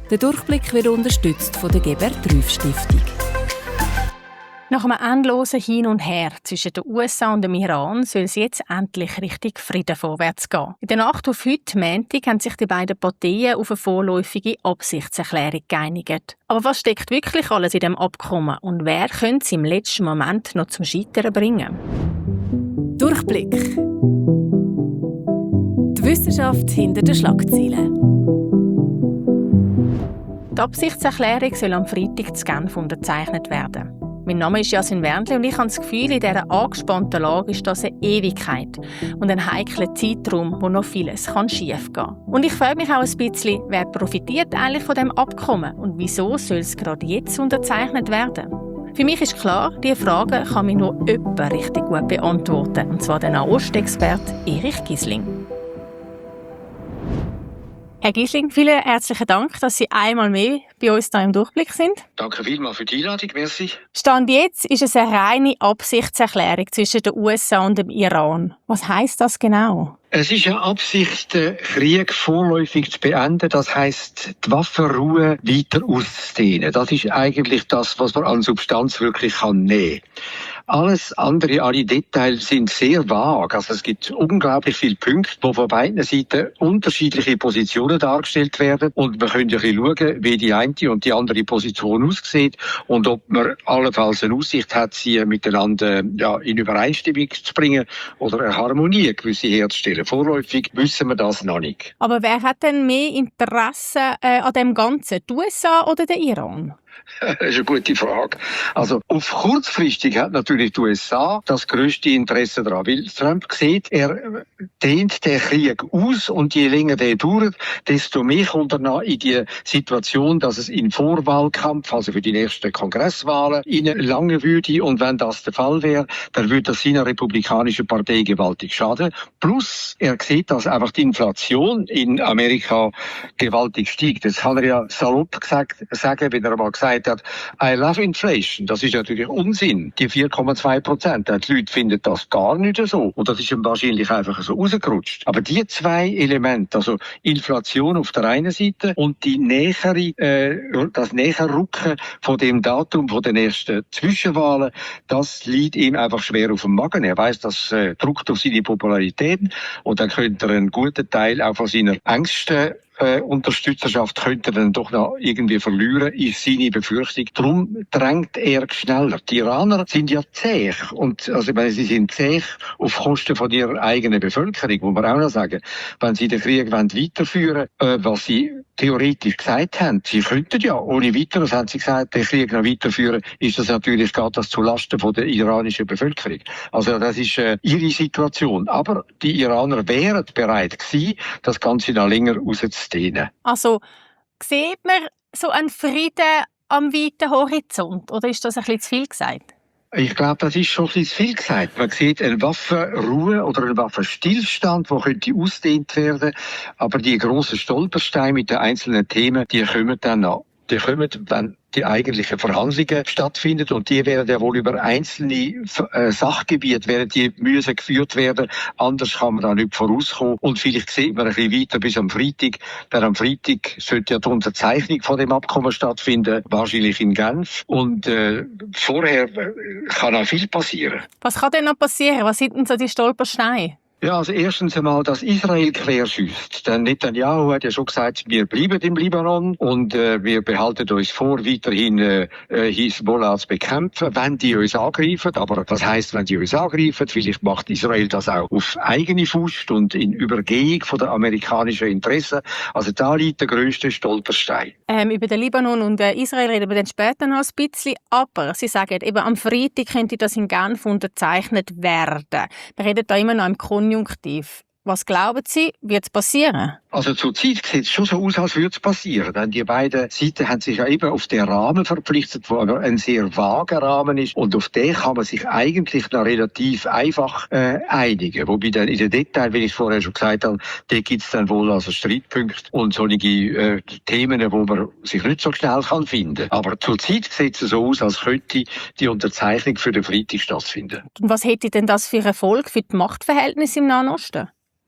Der Durchblick wird unterstützt von der Gebert-Rüff-Stiftung. Nach einem endlosen Hin und Her zwischen den USA und dem Iran soll es jetzt endlich Richtung Frieden vorwärts gehen. In der Nacht auf heute, Montag, haben sich die beiden Parteien auf eine vorläufige Absichtserklärung geeinigt. Aber was steckt wirklich alles in diesem Abkommen und wer könnte es im letzten Moment noch zum Scheitern bringen? Durchblick. Die Wissenschaft hinter den Schlagzeilen. Die Absichtserklärung soll am Freitag zu Genf unterzeichnet werden. Mein Name ist Jasmin Wendli und ich habe das Gefühl, in dieser angespannten Lage ist das eine Ewigkeit und ein heikler Zeitraum, wo noch vieles schiefgehen kann. Und ich frage mich auch ein bisschen, wer profitiert eigentlich von diesem Abkommen und wieso soll es gerade jetzt unterzeichnet werden? Für mich ist klar, diese Frage kann mir nur jemand richtig gut beantworten, und zwar der Nahostexperte Erich Gisling. Herr Gisling, vielen herzlichen Dank, dass Sie einmal mehr bei uns hier im Durchblick sind. Danke vielmals für die Einladung, merci. Stand jetzt ist es eine reine Absichtserklärung zwischen den USA und dem Iran. Was heisst das genau? Es ist eine Absicht, den Krieg vorläufig zu beenden. Das heisst, die Waffenruhe weiter auszudehnen. Das ist eigentlich das, was man an Substanz wirklich nehmen kann. Alles andere, alle Details sind sehr vag. Also es gibt unglaublich viele Punkte, wo von beiden Seiten unterschiedliche Positionen dargestellt werden. Und wir können ja ein bisschen schauen, wie die eine und die andere Position aussieht und ob man allenfalls eine Aussicht hat, sie miteinander in Übereinstimmung zu bringen oder eine Harmonie gewisse herzustellen. Vorläufig wissen wir das noch nicht. Aber wer hat denn mehr Interesse an dem Ganzen, die USA oder der Iran? Das ist eine gute Frage. Also auf kurzfristig hat natürlich die USA das grösste Interesse daran, weil Trump sieht, er dehnt den Krieg aus und je länger der dauert, desto mehr kommt er noch in die Situation, dass es in Vorwahlkampf, also für die nächsten Kongresswahlen, lange würde. Und wenn das der Fall wäre, dann würde das seiner republikanischen Partei gewaltig schaden. Plus, er sieht, dass einfach die Inflation in Amerika gewaltig steigt. Das kann er ja salopp sagen, wenn er mal gesagt hat, I love inflation. Das ist natürlich Unsinn. Die 4,2%. Die Leute finden das gar nicht so. Und das ist ihm wahrscheinlich einfach so rausgerutscht. Aber die zwei Elemente, also Inflation auf der einen Seite und das Näherrücken von dem Datum von den ersten Zwischenwahlen, das liegt ihm einfach schwer auf dem Magen. Er weiss, das drückt auf seine Popularität und dann könnte er einen guten Teil auch von seiner engsten Unterstützerschaft könnte dann doch noch irgendwie verlieren, ist seine Befürchtung. Darum drängt er schneller. Die Iraner sind ja zäh. Und, also, sie sind zäh auf Kosten von ihrer eigenen Bevölkerung, muss man auch noch sagen. Wenn sie den Krieg weiterführen wollen, was sie theoretisch gesagt haben, sie könnten ja ohne weiteres, haben sie gesagt, den Krieg noch weiterführen, ist das natürlich, geht das zulasten von der iranischen Bevölkerung. Also, das ist ihre Situation. Aber die Iraner wären bereit gewesen, das Ganze noch länger auszuziehen. Also, sieht man so einen Frieden am weiten Horizont? Oder ist das ein bisschen zu viel gesagt? Ich glaube, das ist schon ein bisschen zu viel gesagt. Man sieht eine Waffenruhe oder einen Waffenstillstand, der könnte ausgedehnt werden. Aber die grossen Stolpersteine mit den einzelnen Themen, die kommen dann noch. Die kommen, wenn die eigentlichen Verhandlungen stattfinden und die werden ja wohl über einzelne Sachgebiete werden die müssen geführt werden. Anders kann man da nicht vorauskommen. Und vielleicht sieht man ein bisschen weiter bis am Freitag. Denn am Freitag sollte ja die Unterzeichnung von dem Abkommen stattfinden, wahrscheinlich in Genf. Und vorher kann auch viel passieren. Was kann denn noch passieren? Was sind denn so die Stolpersteine? Ja, also erstens einmal, dass Israel querschießt. Denn Netanyahu hat ja schon gesagt, wir bleiben im Libanon und wir behalten uns vor, weiterhin Hisbollah zu bekämpfen, wenn die uns angreifen. Aber das heisst, wenn die uns angreifen, vielleicht macht Israel das auch auf eigene Faust und in Übergehung von den amerikanischen Interessen. Also da liegt der grösste Stolperstein. Über den Libanon und Israel reden wir dann später noch ein bisschen. Aber Sie sagen, eben am Freitag könnte das in Genf unterzeichnet werden. Wir reden da immer noch im Konjunktiv. Was glauben Sie, wird passieren? Also zurzeit sieht es schon so aus, als würde es passieren. Denn die beiden Seiten haben sich ja eben auf den Rahmen verpflichtet, der aber ein sehr vager Rahmen ist. Und auf den kann man sich eigentlich noch relativ einfach einigen. Wobei dann in den Details, wie ich vorher schon gesagt habe, da gibt es dann wohl also Streitpunkte und solche Themen, wo man sich nicht so schnell kann finden. Aber zurzeit sieht es so aus, als könnte die Unterzeichnung für den Freitag stattfinden. Und was hätte denn das für Erfolg für die Machtverhältnisse im Nahen Osten?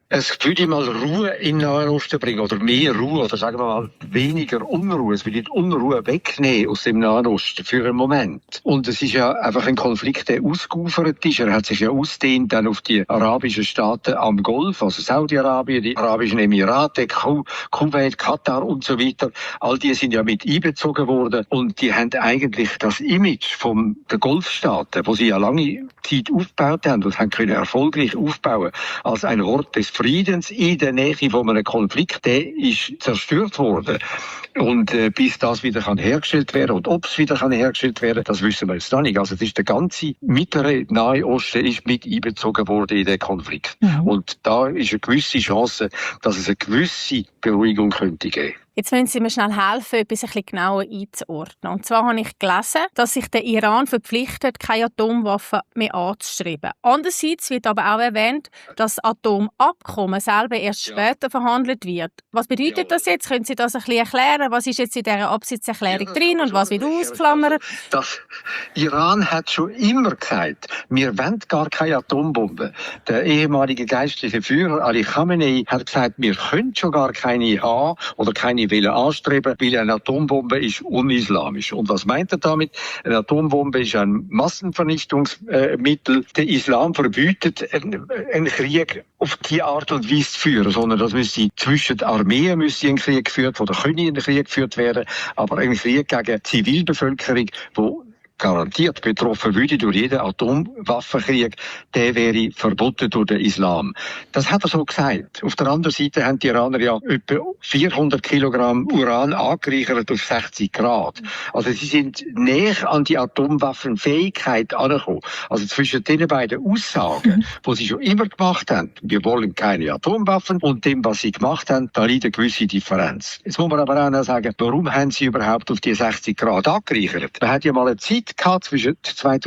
Es würde mal Ruhe in den Nahen Osten bringen, oder mehr Ruhe, oder sagen wir mal weniger Unruhe. Es würde die Unruhe wegnehmen aus dem Nahen Osten für einen Moment. Und es ist ja einfach ein Konflikt, der ausgeufert ist. Er hat sich ja ausgedehnt dann auf die arabischen Staaten am Golf, also Saudi-Arabien, die Arabischen Emirate, Kuwait, Katar und so weiter. All die sind ja mit einbezogen worden und die haben eigentlich das Image der Golfstaaten, wo sie ja lange Zeit aufgebaut haben und haben können erfolgreich aufbauen, als ein Ort des Friedens in der Nähe von einem Konflikt, der ist zerstört worden. Und bis das wieder hergestellt werden und ob es wieder hergestellt werden, das wissen wir jetzt noch nicht. Also das ist der ganze mittlere Nahe Osten ist mit einbezogen worden in den Konflikt. Mhm. Und da ist eine gewisse Chance, dass es eine gewisse Beruhigung könnte geben. Jetzt müssen Sie mir schnell helfen, etwas ein bisschen genauer einzuordnen. Und zwar habe ich gelesen, dass sich der Iran verpflichtet, keine Atomwaffen mehr anzustreben. Andererseits wird aber auch erwähnt, dass das Atomabkommen selber erst später verhandelt wird. Was bedeutet das jetzt? Können Sie das ein bisschen erklären? Was ist jetzt in dieser Absichtserklärung drin und was wird ausgeklammert? Das Iran hat schon immer gesagt, wir wollen gar keine Atombombe. Der ehemalige geistliche Führer Ali Khamenei hat gesagt, wir können schon gar keine haben oder keine anstreben, weil eine Atombombe ist unislamisch. Und was meint er damit? Eine Atombombe ist ein Massenvernichtungsmittel. Der Islam verbietet einen Krieg auf die Art und Weise zu führen, sondern das müsste zwischen Armeen ein Krieg geführt oder können ein Krieg geführt werden, aber ein Krieg gegen Zivilbevölkerung, wo garantiert betroffen würde durch jeden Atomwaffenkrieg, der wäre verboten durch den Islam. Das hat er so gesagt. Auf der anderen Seite haben die Iraner ja etwa 400 Kilogramm Uran angereichert auf 60 Grad. Also sie sind näher an die Atomwaffenfähigkeit angekommen. Also zwischen den beiden Aussagen, die sie schon immer gemacht haben, wir wollen keine Atomwaffen, und dem, was sie gemacht haben, da liegt eine gewisse Differenz. Jetzt muss man aber auch noch sagen, warum haben sie überhaupt auf die 60 Grad angereichert? Man hat ja mal eine Zeit zwischen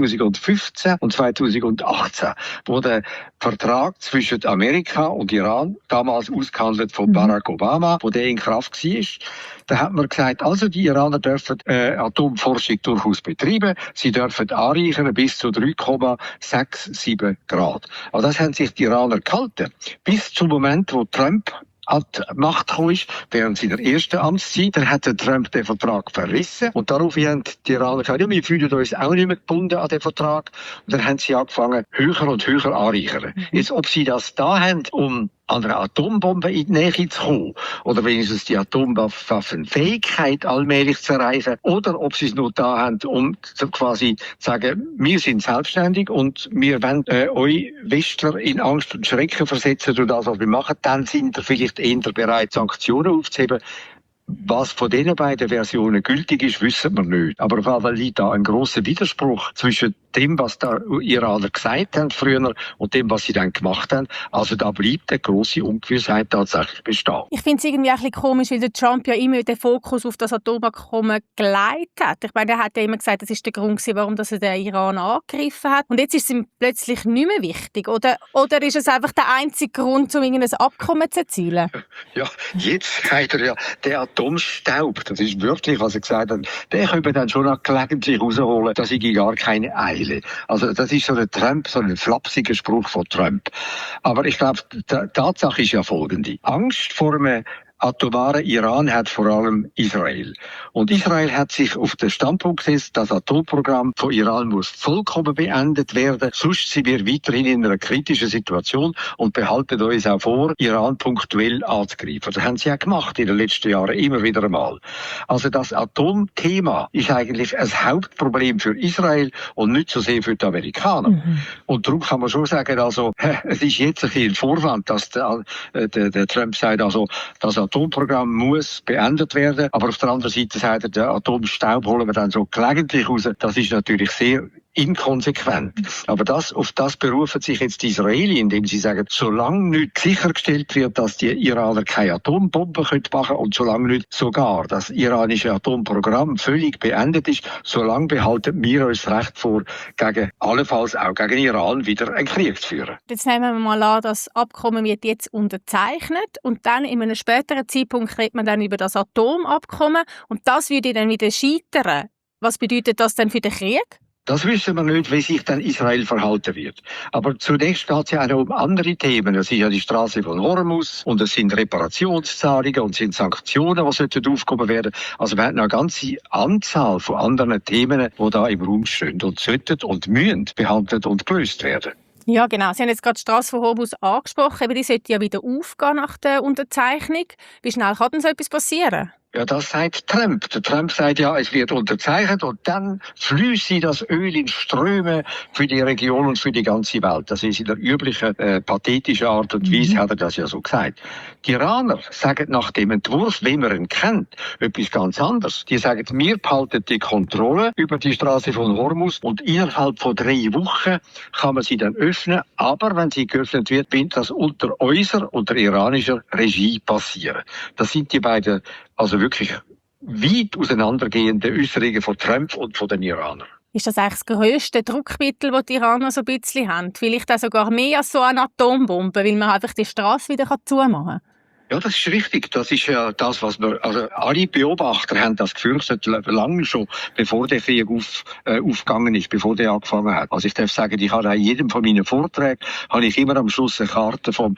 2015 und 2018, wo der Vertrag zwischen Amerika und Iran, damals ausgehandelt von Barack Obama, wo der in Kraft war, da hat man gesagt, also die Iraner dürfen Atomforschung durchaus betreiben, sie dürfen anreichern bis zu 3,67 Grad. Also das haben sich die Iraner gehalten. Bis zum Moment, wo Trump an die Macht gekommen ist, während seiner ersten Amtszeit, dann hat der Trump den Vertrag verrissen. Und daraufhin haben die Iraner gesagt, ja, wir fühlen uns auch nicht mehr gebunden an den Vertrag. Und dann haben sie angefangen, höher und höher anreichern. Jetzt, ob sie das da haben, um an einer Atombombe in die Nähe zu kommen, oder wenigstens die Atomwaffenfähigkeit allmählich zu erreichen, oder ob sie es nur da haben, um quasi zu sagen, wir sind selbstständig und wir wollen euch Westler in Angst und Schrecken versetzen durch das, was wir machen, dann sind ihr vielleicht eher bereit, Sanktionen aufzuheben. Was von diesen beiden Versionen gültig ist, wissen wir nicht. Aber auf jeden Fall liegt da ein grosser Widerspruch zwischen dem, was die Iraner gesagt haben früher, und dem, was sie dann gemacht haben. Also da bleibt eine grosse Ungewissheit tatsächlich bestehen. Ich finde es irgendwie ein bisschen komisch, weil der Trump ja immer den Fokus auf das Atomabkommen gelegt hat. Ich meine, er hat ja immer gesagt, das ist der Grund, warum er den Iran angegriffen hat. Und jetzt ist es ihm plötzlich nicht mehr wichtig. Oder ist es einfach der einzige Grund, um irgendein Abkommen zu erzielen? Ja, jetzt sagt er ja, der Atomstaub, das ist wirklich, was er gesagt hat, den können wir dann schon noch gelegentlich rausholen, dass ich gar keine Eile. Also das ist so ein flapsiger Spruch von Trump. Aber ich glaube, die Tatsache ist ja folgende. Angst vor einem atomaren Iran hat vor allem Israel. Und Israel hat sich auf den Standpunkt gesetzt, das Atomprogramm von Iran muss vollkommen beendet werden, sonst sind wir weiterhin in einer kritischen Situation und behalten uns auch vor, Iran punktuell anzugreifen. Das haben sie ja gemacht in den letzten Jahren immer wieder einmal. Also das Atomthema ist eigentlich ein Hauptproblem für Israel und nicht so sehr für die Amerikaner. Und darum kann man schon sagen, also es ist jetzt ein Vorwand, dass der Trump sagt, also das Atomprogramm muss beendet werden, aber auf der anderen Seite sagt er, den Atomstaub holen wir dann so gelegentlich raus. Das ist natürlich sehr inkonsequent. Aber auf das berufen sich jetzt die Israelis, indem sie sagen, solange nicht sichergestellt wird, dass die Iraner keine Atombomben machen können und solange nicht sogar das iranische Atomprogramm völlig beendet ist, solange behalten wir uns das Recht vor, allenfalls auch gegen Iran wieder einen Krieg zu führen. Jetzt nehmen wir mal an, das Abkommen wird jetzt unterzeichnet und dann in einem späteren Zeitpunkt redet man dann über das Atomabkommen und das würde dann wieder scheitern. Was bedeutet das denn für den Krieg? Das wissen wir nicht, wie sich dann Israel verhalten wird. Aber zunächst geht es ja auch noch um andere Themen. Es ist ja die Straße von Hormuz und es sind Reparationszahlungen und es sind Sanktionen, die sollten aufgehoben werden. Also wir haben noch eine ganze Anzahl von anderen Themen, die da im Raum stehen und sollten und müssen behandelt und gelöst werden. Ja, genau. Sie haben jetzt gerade die Strasse von Hormuz angesprochen, aber die sollte ja wieder aufgehen nach der Unterzeichnung. Wie schnell kann denn so etwas passieren? Ja, das sagt Trump. Der Trump sagt ja, es wird unterzeichnet und dann fließe das Öl in Ströme für die Region und für die ganze Welt. Das ist in der üblichen, pathetischen Art und Weise, hat er das ja so gesagt. Die Iraner sagen nach dem Entwurf, wie man ihn kennt, etwas ganz anderes. Die sagen, wir behalten die Kontrolle über die Straße von Hormuz und innerhalb von 3 Wochen kann man sie dann öffnen. Aber wenn sie geöffnet wird, wird das unter iranischer Regie passieren. Das sind die beiden also wirklich weit auseinandergehende Äußerungen von Trump und von den Iranern. Ist das eigentlich das grösste Druckmittel, das die Iraner so ein bisschen haben? Vielleicht auch sogar mehr als so eine Atombombe, weil man einfach die Straße wieder zumachen kann? Ja, das ist richtig. Das ist ja das, was wir, also alle Beobachter haben das gefürchtet, lange schon, bevor der Krieg aufgegangen ist, bevor der angefangen hat. Also ich darf sagen, ich habe in jedem von meinen Vorträgen, habe ich immer am Schluss eine Karte vom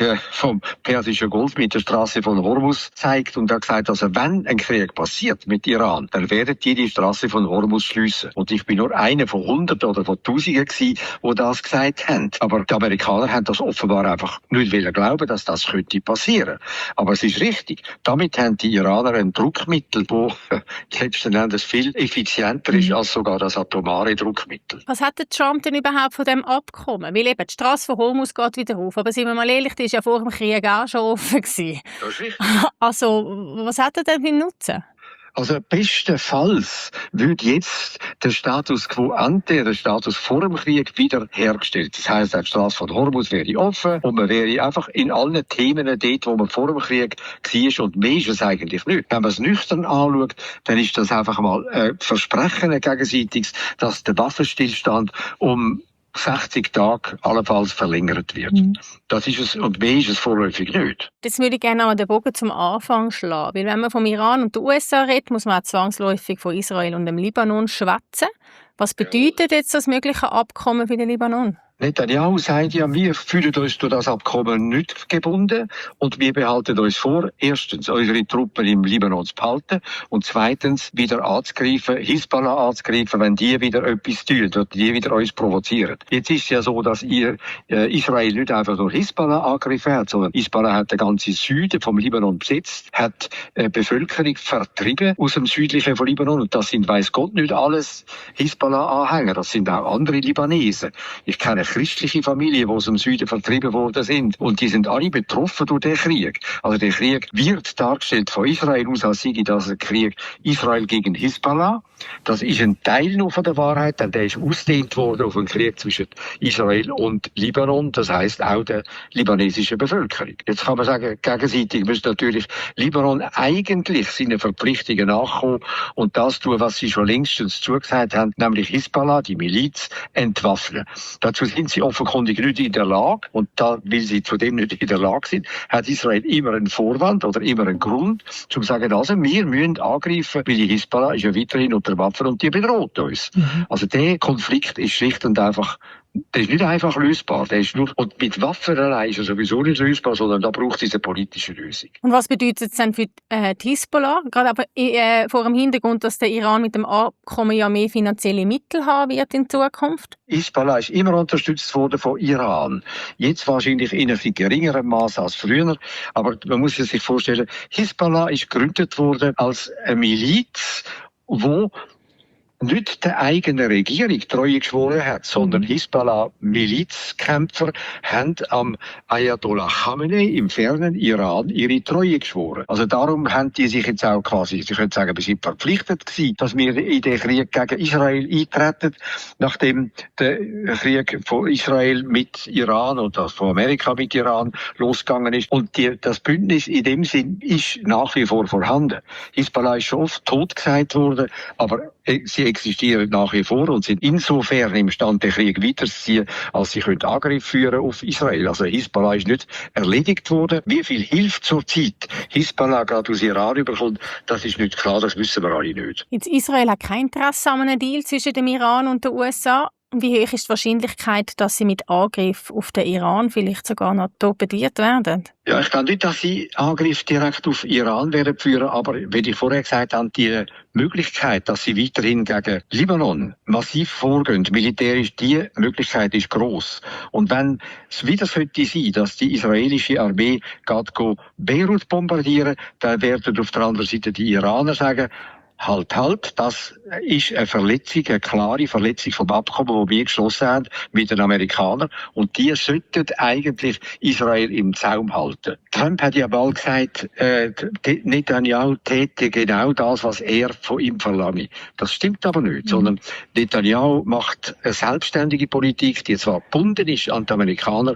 Persischen Golf mit der Straße von Hormuz gezeigt und habe gesagt, also wenn ein Krieg passiert mit Iran, dann werden die Straße von Hormuz schliessen. Und ich bin nur einer von Hunderten oder von Tausenden gewesen, die das gesagt haben. Aber die Amerikaner haben das offenbar einfach nicht glauben, dass das könnte passieren. Aber es ist richtig. Damit haben die Iraner ein Druckmittel, das letzten Endes viel effizienter ist als sogar das atomare Druckmittel. Was hat der Trump denn überhaupt von dem Abkommen? Weil eben die Straße von Hormuz geht wieder auf. Aber sind wir mal ehrlich, die war ja vor dem Krieg auch schon offen gewesen. Das ist richtig. Also, was hat er denn für einen Nutzen? Also bestenfalls wird jetzt der Status quo ante, der Status vor dem Krieg, wieder hergestellt. Das heisst, die Straße von Hormuz wäre offen und man wäre einfach in allen Themen dort, wo man vor dem Krieg war und mehr ist es eigentlich nicht. Wenn man es nüchtern anschaut, dann ist das einfach mal Versprechen gegenseitiges, dass der Waffenstillstand um 60 Tage allenfalls verlängert wird. Das ist es, und mehr ist es vorläufig nicht. Jetzt würde ich gerne mal den Bogen zum Anfang schlagen. Weil wenn man vom Iran und den USA redet, muss man auch zwangsläufig von Israel und dem Libanon schwätzen. Was bedeutet jetzt das mögliche Abkommen für den Libanon? Netanyahu sagt ja, wir fühlen uns durch das Abkommen nicht gebunden und wir behalten uns vor, erstens unsere Truppen im Libanon zu behalten und zweitens wieder anzugreifen, Hisbollah anzugreifen, wenn die wieder etwas tun und die wieder uns provozieren. Jetzt ist es ja so, dass Israel nicht einfach nur Hisbollah angegriffen hat, sondern Hisbollah hat den ganzen Süden vom Libanon besetzt, hat Bevölkerung vertrieben aus dem südlichen von Libanon und das sind, weiss Gott, nicht alles Hisbollah-Anhänger, das sind auch andere Libanesen. Ich kenne christliche Familien, die aus dem Süden vertrieben worden sind. Und die sind alle betroffen durch den Krieg. Also der Krieg wird dargestellt von Israel aus, als sei das ein Krieg Israel gegen Hisbollah. Das ist ein Teil noch von der Wahrheit, denn der ist ausgedehnt worden auf einen Krieg zwischen Israel und Libanon, das heisst auch der libanesischen Bevölkerung. Jetzt kann man sagen, gegenseitig müsste natürlich Libanon eigentlich seinen Verpflichtungen nachkommen und das tun, was sie schon längstens zugesagt haben, nämlich Hisbollah, die Miliz, entwaffnen. Dazu sind sie offenkundig nicht in der Lage und da, weil sie zudem nicht in der Lage sind, hat Israel immer einen Vorwand oder immer einen Grund, zum zu sagen, also wir müssen angreifen, weil die Hisbollah ist ja weiterhin unter Waffen und die bedroht uns. Also der Konflikt ist schlicht und einfach, der ist nicht einfach lösbar. Der ist nur, und mit Waffen allein ist er sowieso nicht lösbar, sondern da braucht es eine politische Lösung. Und was bedeutet es denn für die Hisbollah? Gerade aber vor dem Hintergrund, dass der Iran mit dem Abkommen ja mehr finanzielle Mittel haben wird in Zukunft? Hisbollah ist immer unterstützt worden von Iran. Jetzt wahrscheinlich in einem geringeren Maß als früher. Aber man muss sich vorstellen, Hisbollah ist gegründet worden als eine Miliz, wo nicht der eigenen Regierung Treue geschworen hat, sondern Hisbollah-Milizkämpfer haben am Ayatollah Khamenei im fernen Iran ihre Treue geschworen. Also darum haben die sich jetzt auch quasi, Sie können sagen, wir sind verpflichtet gewesen, dass wir in den Krieg gegen Israel eintreten, nachdem der Krieg von Israel mit Iran und das von Amerika mit Iran losgegangen ist. Und das Bündnis in dem Sinn ist nach wie vor vorhanden. Hisbollah ist schon oft tot gesagt worden, aber sie existieren nach wie vor und sind insofern imstande, den Krieg weiterzuziehen, als sie Angriff führen auf Israel. Also Hisbollah ist nicht erledigt worden. Wie viel Hilfe zurzeit Hisbollah gerade aus Iran überkommt, das ist nicht klar, das wissen wir alle nicht. Jetzt Israel hat kein Interesse an einem Deal zwischen dem Iran und den USA. Wie hoch ist die Wahrscheinlichkeit, dass sie mit Angriff auf den Iran vielleicht sogar noch torpediert werden? Ja, ich glaube nicht, dass sie Angriff direkt auf Iran werden führen, aber wie ich vorher gesagt habe, die Möglichkeit, dass sie weiterhin gegen Libanon massiv vorgehen, militärisch, die Möglichkeit ist gross. Und wenn es wieder sollte sein, dass die israelische Armee geht Beirut bombardieren, dann werden auf der anderen Seite die Iraner sagen, Halt, das ist eine Verletzung, eine klare Verletzung vom Abkommen, das wir geschlossen haben mit den Amerikanern. Und die sollten eigentlich Israel im Zaum halten. Trump hat ja bald gesagt, Netanyahu täte genau das, was er von ihm verlange. Das stimmt aber nicht, sondern Netanyahu macht eine selbstständige Politik, die zwar gebunden ist an die Amerikaner,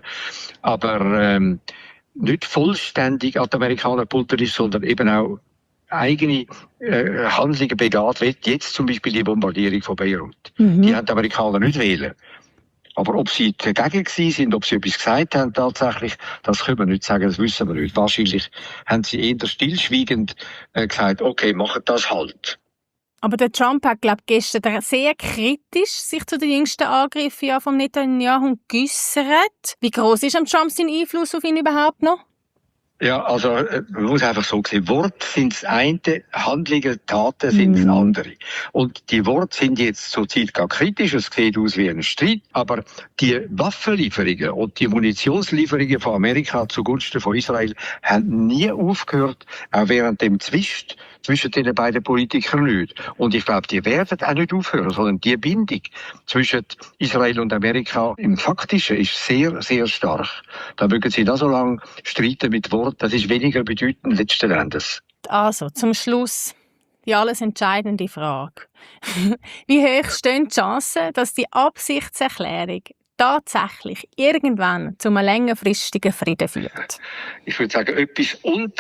aber nicht vollständig an die Amerikaner gebunden ist, sondern eben auch eigene Handlungen begeht wird, jetzt zum Beispiel die Bombardierung von Beirut. Die haben die Amerikaner nicht wählen. Aber ob sie dagegen gewesen sind, ob sie etwas gesagt haben tatsächlich, das können wir nicht sagen, das wissen wir nicht. Wahrscheinlich haben sie eher stillschweigend gesagt, okay, machen das halt. Aber der Trump hat, glaube ich, gestern sehr kritisch sich zu den jüngsten Angriffen von Netanyahu geäussert. Wie groß ist am Trump sein Einfluss auf ihn überhaupt noch? Ja, also man muss einfach so sehen, Worte sind das eine, Handlungen, Taten sind das andere. Und die Worte sind jetzt zurzeit gar kritisch, es sieht aus wie ein Streit, aber die Waffenlieferungen und die Munitionslieferungen von Amerika zugunsten von Israel haben nie aufgehört, auch während dem Zwist zwischen den beiden Politikern nicht. Und ich glaube, die werden auch nicht aufhören, sondern die Bindung zwischen Israel und Amerika im Faktischen ist sehr, sehr stark. Da mögen sie da so lange streiten mit Worten, das ist weniger bedeutend letzten Endes. Also, zum Schluss die alles entscheidende Frage. Wie hoch stehen die Chancen, dass die Absichtserklärung tatsächlich irgendwann zu einem längerfristigen Frieden führt? Ich würde sagen, etwas unter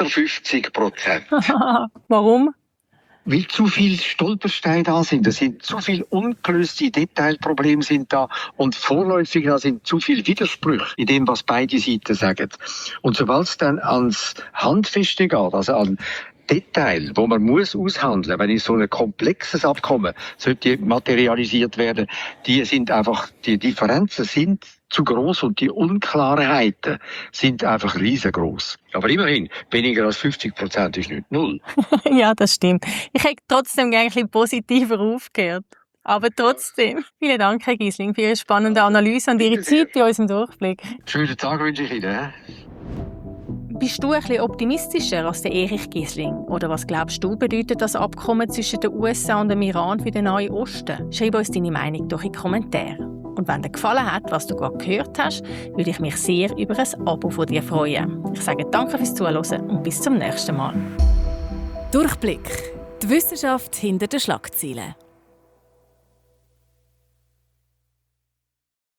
50%. Warum? Weil zu viele Stolpersteine da sind. Es sind zu viele ungelöste Detailprobleme sind da und vorläufig da sind zu viele Widersprüche in dem, was beide Seiten sagen. Und sobald es dann ans Handfeste geht, also an Detail, wo man muss aushandeln, wenn in so ein komplexes Abkommen sollte materialisiert werden, die Differenzen sind zu groß und die Unklarheiten sind einfach riesengroß. Aber immerhin, weniger als 50% ist nicht null. Ja, das stimmt. Ich hätte trotzdem gerne ein bisschen positiver aufgehört. Aber trotzdem, vielen Dank, Herr Giesling, für Ihre spannende Analyse und Ihre Zeit bei unserem Durchblick. Schönen Tag wünsche ich Ihnen. Bist du ein bisschen optimistischer als der Erich Giesling? Oder was glaubst du, bedeutet das Abkommen zwischen den USA und dem Iran für den Nahen Osten? Schreib uns deine Meinung durch in die Kommentare. Und wenn dir gefallen hat, was du gerade gehört hast, würde ich mich sehr über ein Abo von dir freuen. Ich sage danke fürs Zuhören und bis zum nächsten Mal. Durchblick. Die Wissenschaft hinter den Schlagzeilen.